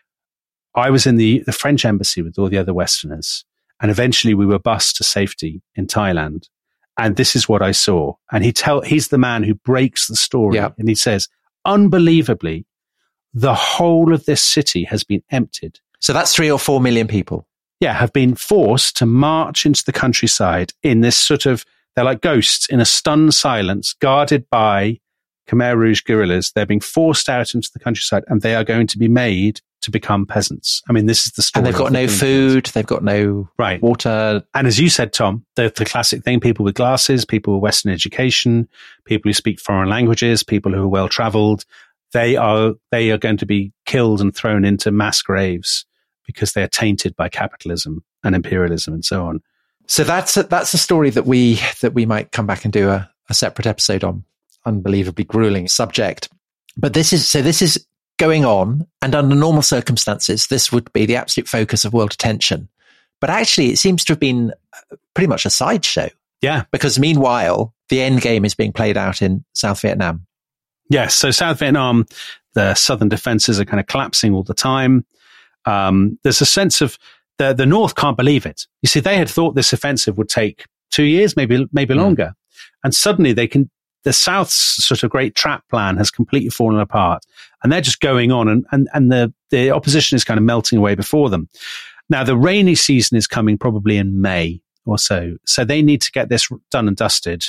"I was in the French embassy with all the other Westerners, and eventually we were bused to safety in Thailand. And this is what I saw." And he's the man who breaks the story. Yeah. And he says, unbelievably, the whole of this city has been emptied. So that's 3 or 4 million people. Yeah, have been forced to march into the countryside in this sort of, they're like ghosts in a stunned silence, guarded by Khmer Rouge guerrillas. They're being forced out into the countryside, and they are going to be made to become peasants. I mean, this is the story. And they've got no food, they've got no water. And as you said, Tom, the classic thing, people with glasses, people with Western education, people who speak foreign languages, people who are well-traveled, they are going to be killed and thrown into mass graves because they are tainted by capitalism and imperialism and so on. So that's a story that we might come back and do a separate episode on. unbelievably grueling subject. But this is going on, and under normal circumstances, this would be the absolute focus of world attention. But actually, it seems to have been pretty much a sideshow. Yeah. Because meanwhile, the end game is being played out in South Vietnam. Yes. So South Vietnam, the southern defenses are kind of collapsing all the time. There's a sense of the North can't believe it. You see, they had thought this offensive would take 2 years, maybe longer. And suddenly the South's sort of great trap plan has completely fallen apart, and they're just going on, and the opposition is kind of melting away before them. Now, the rainy season is coming probably in May or so. So they need to get this done and dusted,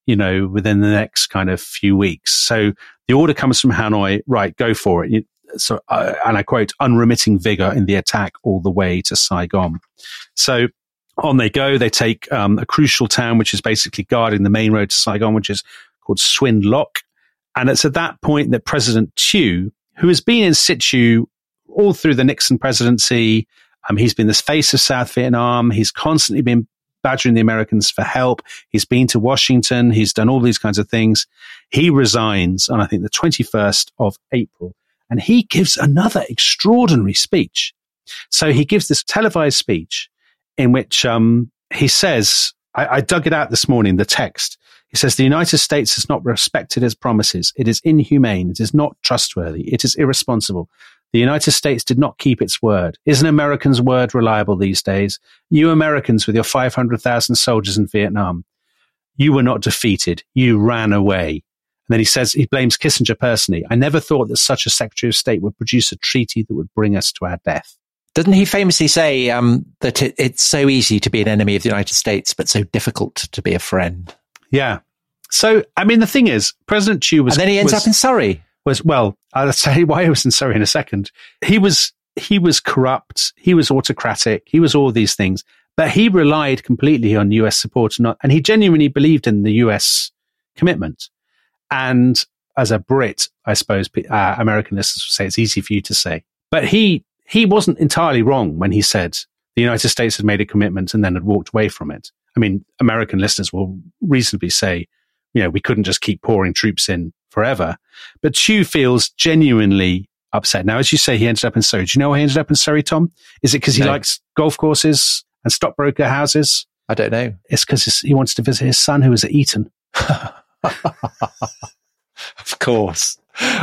within the next kind of few weeks. So the order comes from Hanoi, right, go for it. And I quote, unremitting vigor in the attack all the way to Saigon. So on they go. They take a crucial town, which is basically guarding the main road to Saigon, which is called Swin Loc. And it's at that point that President Thieu, who has been in situ all through the Nixon presidency, he's been the face of South Vietnam. He's constantly been badgering the Americans for help. He's been to Washington. He's done all these kinds of things. He resigns on, I think, the 21st of April. And he gives another extraordinary speech. So he gives this televised speech in which he says, I dug it out this morning, the text. He says, the United States has not respected its promises. It is inhumane. It is not trustworthy. It is irresponsible. The United States did not keep its word. Is an American's word reliable these days? You Americans with your 500,000 soldiers in Vietnam, you were not defeated. You ran away. And then he says, he blames Kissinger personally. I never thought that such a Secretary of State would produce a treaty that would bring us to our death. Doesn't he famously say that it's so easy to be an enemy of the United States, but so difficult to be a friend? Yeah. So, I mean, the thing is, President Thieu was... And then he ends up in Surrey. Well, I'll say why he was in Surrey in a second. He was corrupt. He was autocratic. He was all these things. But he relied completely on US support, and he genuinely believed in the US commitment. And as a Brit, I suppose American listeners would say it's easy for you to say. But he wasn't entirely wrong when he said the United States had made a commitment and then had walked away from it. I mean, American listeners will reasonably say, we couldn't just keep pouring troops in forever. But Thieu feels genuinely upset. Now, as you say, he ended up in Surrey. Do you know why he ended up in Surrey, Tom? Is it because he likes golf courses and stockbroker houses? I don't know. It's because he wants to visit his son who was at Eton. Of course.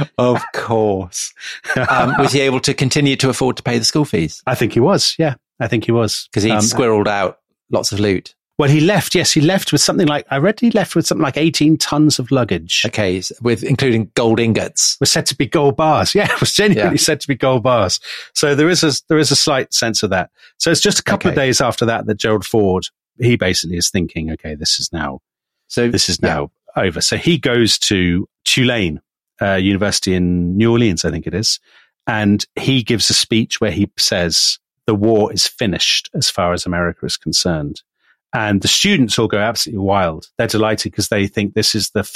Was he able to continue to afford to pay the school fees? I think he was. Yeah, I think he was. Because he'd squirreled out lots of loot. Well, he left with something like, I read he left with something like 18 tons of luggage. Okay, including gold ingots. Was said to be gold bars. Yeah, it was genuinely said to be gold bars. So there is a slight sense of that. So it's just a couple of days after that Gerald Ford, he basically is thinking, okay, this is now over. So he goes to Tulane University in New Orleans, I think it is, and he gives a speech where he says the war is finished as far as America is concerned. And the students all go absolutely wild. They're delighted because they think this is the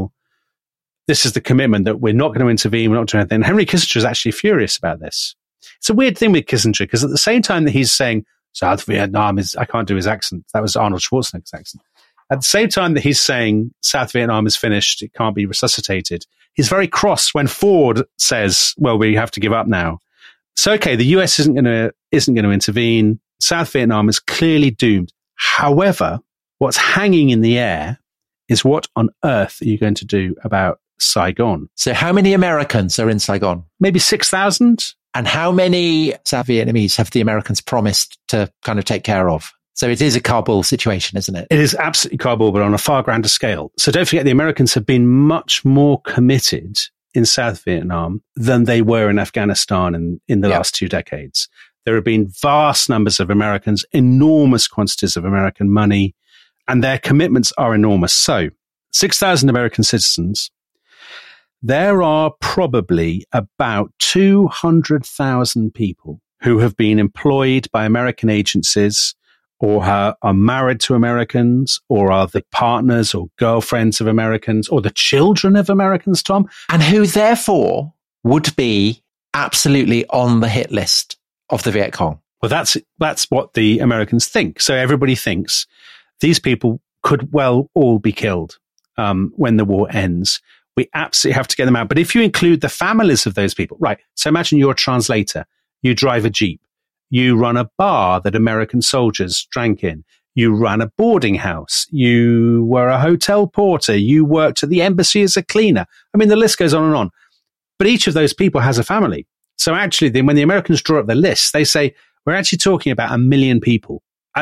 commitment that we're not going to intervene, we're not doing anything. And Henry Kissinger is actually furious about this. It's a weird thing with Kissinger because at the same time that he's saying South Vietnam I can't do his accent. That was Arnold Schwarzenegger's accent. At the same time that he's saying South Vietnam is finished, it can't be resuscitated, he's very cross when Ford says, well, we have to give up now. So, okay, the US isn't going to intervene. South Vietnam is clearly doomed. However, what's hanging in the air is what on earth are you going to do about Saigon? So how many Americans are in Saigon? Maybe 6,000. And how many South Vietnamese have the Americans promised to kind of take care of? So it is a Kabul situation, isn't it? It is absolutely Kabul, but on a far grander scale. So don't forget, the Americans have been much more committed in South Vietnam than they were in Afghanistan in the last 2 decades. There have been vast numbers of Americans, enormous quantities of American money, and their commitments are enormous. So 6,000 American citizens. There are probably about 200,000 people who have been employed by American agencies or are married to Americans or are the partners or girlfriends of Americans or the children of Americans, Tom. And who therefore would be absolutely on the hit list of the Viet Cong. Well, that's what the Americans think. So everybody thinks these people could well all be killed. when the war ends. We absolutely have to get them out. But if you include the families of those people, right? So imagine you're a translator. You drive a Jeep. You run a bar that American soldiers drank in. You ran a boarding house. You were a hotel porter. You worked at the embassy as a cleaner. I mean, the list goes on and on. But each of those people has a family. So actually, then when the Americans draw up the list, they say, we're actually talking about 1 million people.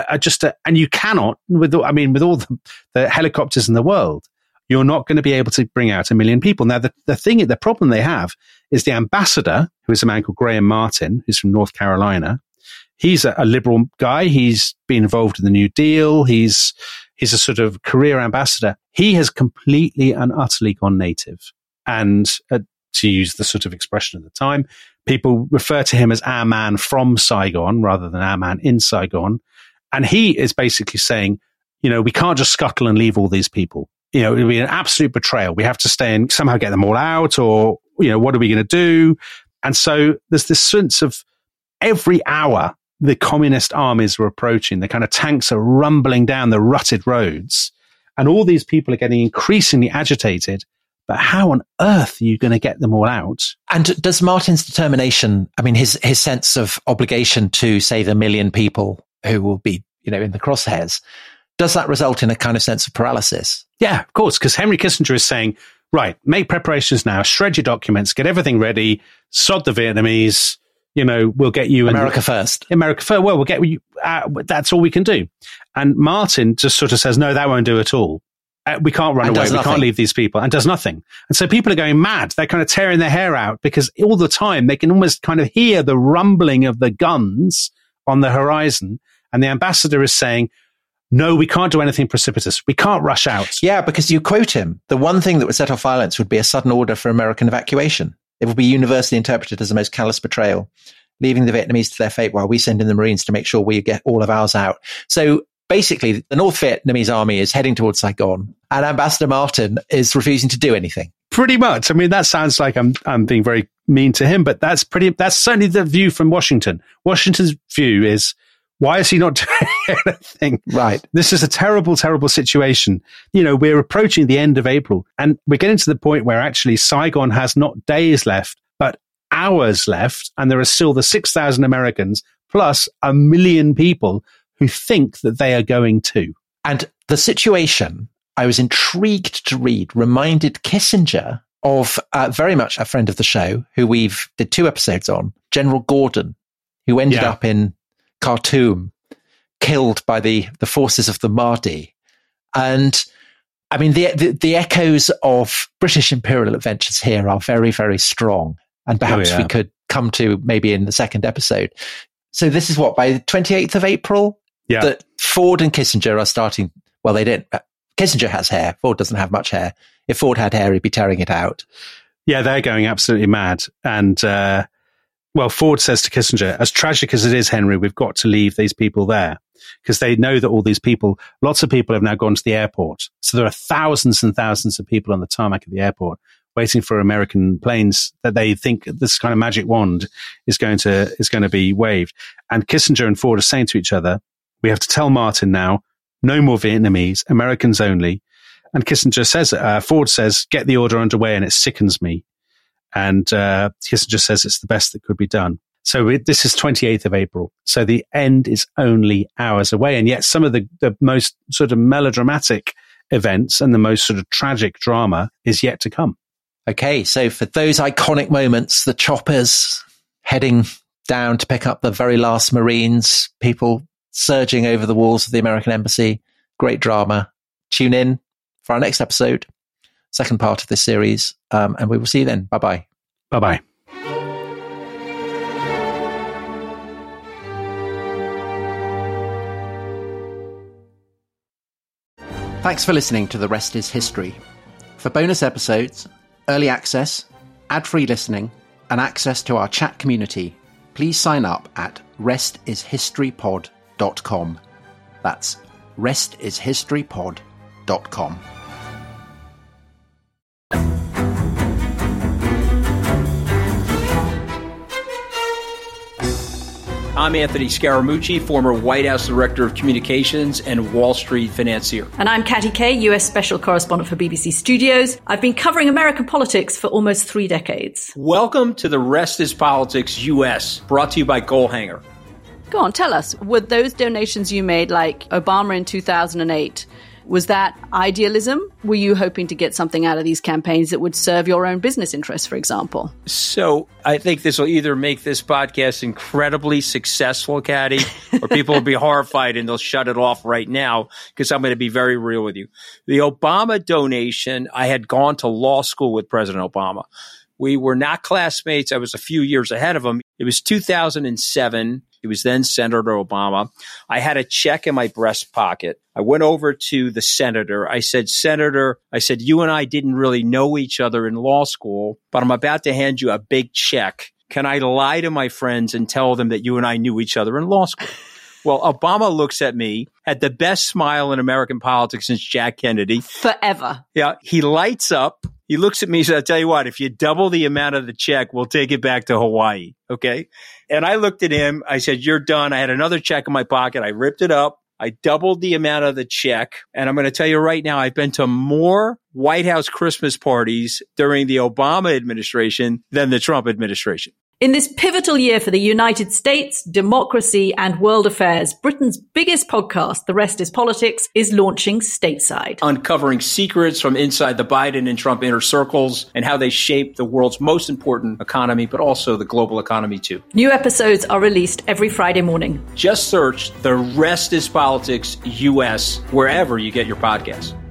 And you cannot, with all the helicopters in the world, you're not going to be able to bring out 1 million people. Now, the problem they have is the ambassador, who is a man called Graham Martin, who's from North Carolina. He's a liberal guy. He's been involved in the New Deal. He's a sort of career ambassador. He has completely and utterly gone native. And to use the sort of expression at the time, people refer to him as our man from Saigon rather than our man in Saigon. And he is basically saying, we can't just scuttle and leave all these people. It would be an absolute betrayal. We have to stay and somehow get them all out, or, what are we going to do? And so there's this sense of every hour the communist armies were approaching, the kind of tanks are rumbling down the rutted roads, and all these people are getting increasingly agitated. But how on earth are you going to get them all out? And does Martin's determination, his sense of obligation to, say, the 1 million people who will be, in the crosshairs, does that result in a kind of sense of paralysis? Yeah, of course, because Henry Kissinger is saying, right, make preparations now, shred your documents, get everything ready, sod the Vietnamese, we'll get you... America first. Well, we'll get you... that's all we can do. And Martin just sort of says, no, that won't do at all. We can't run away. We can't leave these people, and does nothing. And so people are going mad. They're kind of tearing their hair out because all the time they can almost kind of hear the rumbling of the guns on the horizon. And the ambassador is saying, no, we can't do anything precipitous. We can't rush out. Yeah, because you quote him, the one thing that would set off violence would be a sudden order for American evacuation. It would be universally interpreted as the most callous betrayal, leaving the Vietnamese to their fate while we send in the Marines to make sure we get all of ours out. So basically, the North Vietnamese army is heading towards Saigon, and Ambassador Martin is refusing to do anything. Pretty much. That sounds like I'm being very mean to him, but that's certainly the view from Washington. Washington's view is, why is he not doing anything? Right. This is a terrible, terrible situation. We're approaching the end of April, and we're getting to the point where actually Saigon has not days left, but hours left, and there are still the 6,000 Americans plus 1 million people who think that they are going to. And the situation, I was intrigued to read, reminded Kissinger of very much a friend of the show who we've did 2 episodes on, General Gordon, who ended up in Khartoum, killed by the forces of the Mahdi. And the echoes of British imperial adventures here are very, very strong. And perhaps we could come to maybe in the second episode. So this is by the 28th of April? Yeah. That Ford and Kissinger are starting. Well, they didn't. Kissinger has hair. Ford doesn't have much hair. If Ford had hair, he'd be tearing it out. Yeah, they're going absolutely mad. And, Ford says to Kissinger, as tragic as it is, Henry, we've got to leave these people there, because they know that all these people, lots of people have now gone to the airport. So there are thousands and thousands of people on the tarmac at the airport waiting for American planes that they think this kind of magic wand is going to be waved. And Kissinger and Ford are saying to each other, we have to tell Martin now, no more Vietnamese, Americans only. And Kissinger says, Ford says, get the order underway, and it sickens me. And Kissinger says it's the best that could be done. So this is 28th of April. So the end is only hours away. And yet some of the most sort of melodramatic events and the most sort of tragic drama is yet to come. Okay, so for those iconic moments, the choppers heading down to pick up the very last Marines, people surging over the walls of the American embassy, great drama. Tune in for our next episode, second part of this series, and we will see you then. Bye-bye. Bye-bye. Thanks for listening to The Rest is History. For bonus episodes, early access, ad-free listening, and access to our chat community, please sign up at restishistorypod.com. That's restishistorypod.com. I'm Anthony Scaramucci, former White House Director of Communications and Wall Street financier. And I'm Katty Kay, US Special Correspondent for BBC Studios. I've been covering American politics for almost 3 decades. Welcome to The Rest is Politics US, brought to you by Goalhanger. Go on, tell us, were those donations you made, like Obama in 2008, was that idealism? Were you hoping to get something out of these campaigns that would serve your own business interests, for example? So I think this will either make this podcast incredibly successful, Katty, or people will be horrified and they'll shut it off right now because I'm going to be very real with you. The Obama donation, I had gone to law school with President Obama. We were not classmates. I was a few years ahead of him. It was 2007. He was then Senator Obama. I had a check in my breast pocket. I went over to the senator. I said, Senator, you and I didn't really know each other in law school, but I'm about to hand you a big check. Can I lie to my friends and tell them that you and I knew each other in law school? Well, Obama looks at me, had the best smile in American politics since Jack Kennedy. Forever. Yeah. He lights up. He looks at me and says, I'll tell you what, if you double the amount of the check, we'll take it back to Hawaii. Okay. And I looked at him. I said, you're done. I had another check in my pocket. I ripped it up. I doubled the amount of the check. And I'm going to tell you right now, I've been to more White House Christmas parties during the Obama administration than the Trump administration. In this pivotal year for the United States, democracy, and world affairs, Britain's biggest podcast, The Rest is Politics, is launching stateside. Uncovering secrets from inside the Biden and Trump inner circles and how they shape the world's most important economy, but also the global economy too. New episodes are released every Friday morning. Just search The Rest is Politics US wherever you get your podcasts.